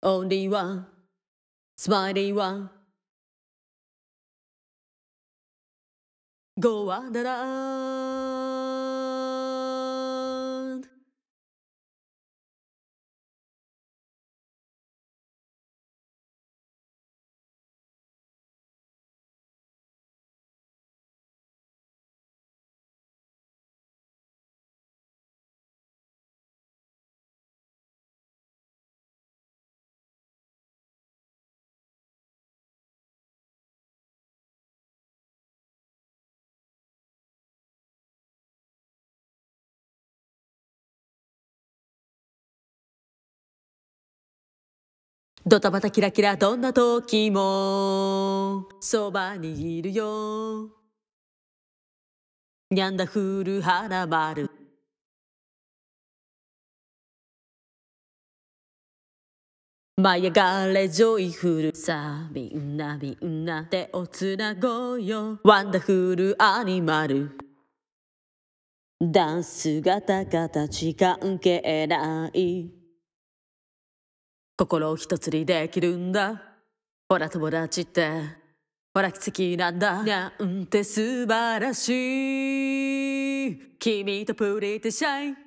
Only one Smiling one Go Wonderlandドタバタキラキラどんな時もそばにいるよにゃんだふる花丸舞い上がれジョイフルさあみんな手をつなごうよワンダフルアニマルダンス型形関係ない心を一つにできるんだほら友達ってほら奇跡なんだなんて素晴らしい君とプリティシャイン